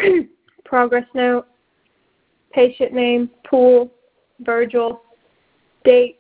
Progress note, patient name, Poole, Virgil, date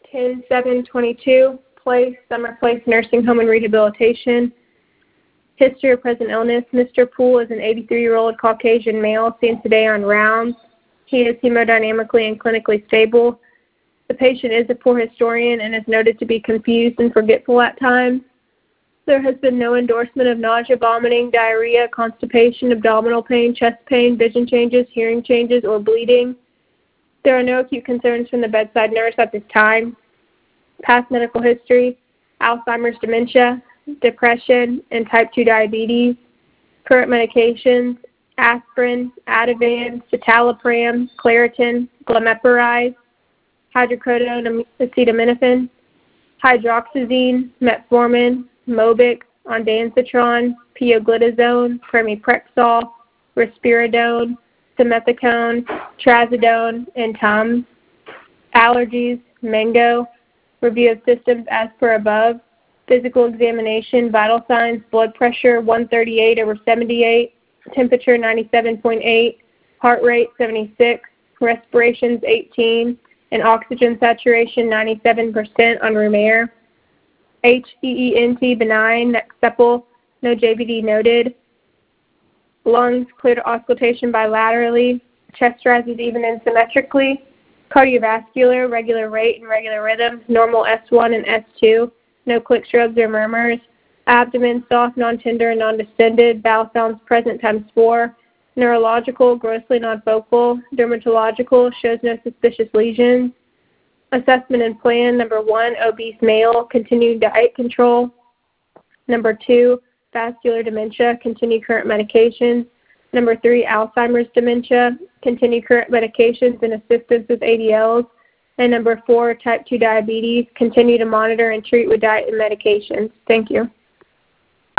10/7/22, place, Summer Place Nursing Home and Rehabilitation. History of present illness, Mr. Poole is an 83-year-old Caucasian male seen today on rounds. He is hemodynamically and clinically stable. The patient is a poor historian and is noted to be confused and forgetful at times. There has been no endorsement of nausea, vomiting, diarrhea, constipation, abdominal pain, chest pain, vision changes, hearing changes, or bleeding. There are no acute concerns from the bedside nurse at this time. Past medical history, Alzheimer's, dementia, depression, and type 2 diabetes. Current medications, aspirin, Ativan, citalopram, Claritin, glimepiride, hydrocodone, acetaminophen, hydroxyzine, metformin, Mobic, ondansetron, pioglitazone, pramipexole, risperidone, simethicone, trazodone, and Tums. Allergies, mango. Review of systems as per above. Physical examination, vital signs, blood pressure 138/78, temperature 97.8, heart rate 76, respirations 18, and oxygen saturation 97% on room air. HEENT benign, neck supple, no JVD noted. Lungs clear to auscultation bilaterally. Chest rises even and symmetrically. Cardiovascular, regular rate and regular rhythm, normal S1 and S2, no click shrubs or murmurs. Abdomen soft, non-tender, and non-distended. Bowel sounds present ×4. Neurological, grossly non-focal. Dermatological, shows no suspicious lesions. Assessment and plan, number 1, obese male, continued diet control. Number 2, vascular dementia, continue current medications. Number 3, Alzheimer's dementia, continue current medications and assistance with ADLs. And number 4, type 2 diabetes, continue to monitor and treat with diet and medications. Thank you.